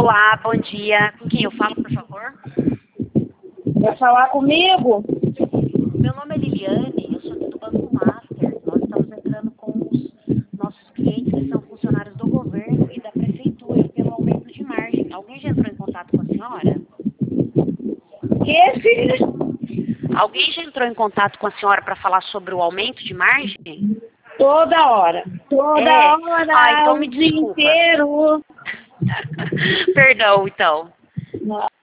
Olá, bom dia. Com quem eu falo, por favor? Quer falar comigo? Meu nome é Liliane, eu sou aqui do Banco Master. Nós estamos entrando com os nossos clientes que são funcionários do governo e da prefeitura pelo aumento de margem. Alguém já entrou em contato com a senhora? Que, filha? Alguém já entrou em contato com a senhora para falar sobre o aumento de margem? Toda hora. Toda É. hora, Ah, então me o dia desculpa. inteiro. Perdão, então.